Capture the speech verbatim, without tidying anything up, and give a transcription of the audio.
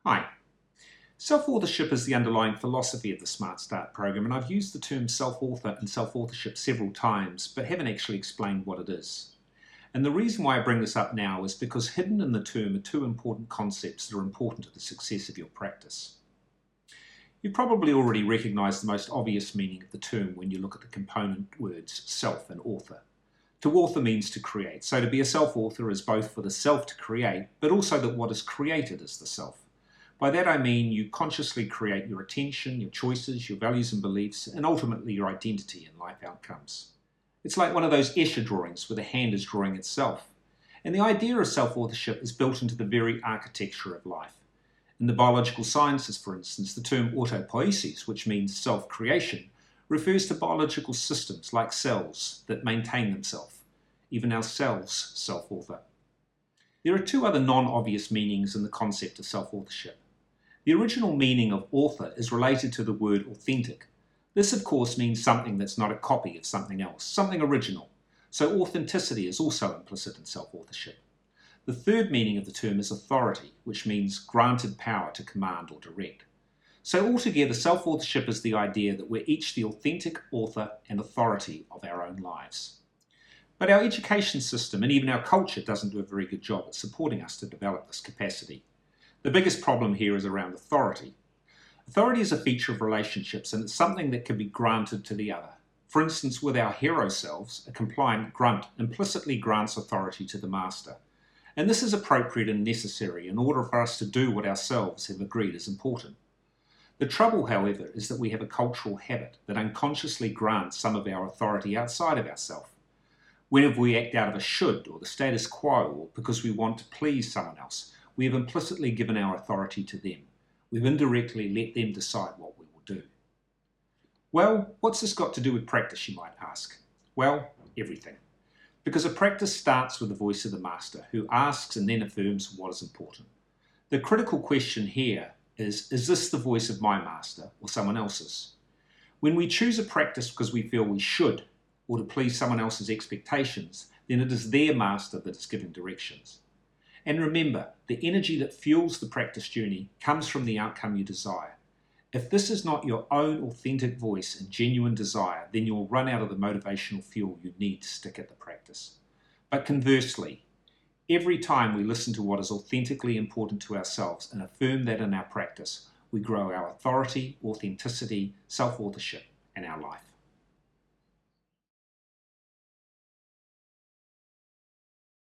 Hi. Self-authorship is the underlying philosophy of the Smart Start program, and I've used the term self-author and self-authorship several times, but haven't actually explained what it is. And the reason why I bring this up now is because hidden in the term are two important concepts that are important to the success of your practice. You probably already recognise the most obvious meaning of the term when you look at the component words self and author. To author means to create, so to be a self-author is both for the self to create, but also that what is created is the self. By that I mean you consciously create your attention, your choices, your values and beliefs, and ultimately your identity and life outcomes. It's like one of those Escher drawings where the hand is drawing itself. And the idea of self-authorship is built into the very architecture of life. In the biological sciences, for instance, the term autopoiesis, which means self-creation, refers to biological systems like cells that maintain themselves. Even our cells self-author. There are two other non-obvious meanings in the concept of self-authorship. The original meaning of author is related to the word authentic. This, of course, means something that's not a copy of something else, something original. So authenticity is also implicit in self-authorship. The third meaning of the term is authority, which means granted power to command or direct. So altogether, self-authorship is the idea that we're each the authentic author and authority of our own lives. But our education system and even our culture doesn't do a very good job at supporting us to develop this capacity. The biggest problem here is around authority. Authority is a feature of relationships, and it's something that can be granted to the other. For instance, with our hero selves, a compliant grunt implicitly grants authority to the master. And this is appropriate and necessary in order for us to do what ourselves have agreed is important. The trouble, however, is that we have a cultural habit that unconsciously grants some of our authority outside of ourselves. Whenever we act out of a should or the status quo or because we want to please someone else, we have implicitly given our authority to them. We've indirectly let them decide what we will do. Well, what's this got to do with practice, you might ask? Well, everything. Because a practice starts with the voice of the master, who asks and then affirms what is important. The critical question here is, is this the voice of my master or someone else's? When we choose a practice because we feel we should, or to please someone else's expectations, then it is their master that is giving directions. And remember, the energy that fuels the practice journey comes from the outcome you desire. If this is not your own authentic voice and genuine desire, then you'll run out of the motivational fuel you need to stick at the practice. But conversely, every time we listen to what is authentically important to ourselves and affirm that in our practice, we grow our authority, authenticity, self-authorship, and our life.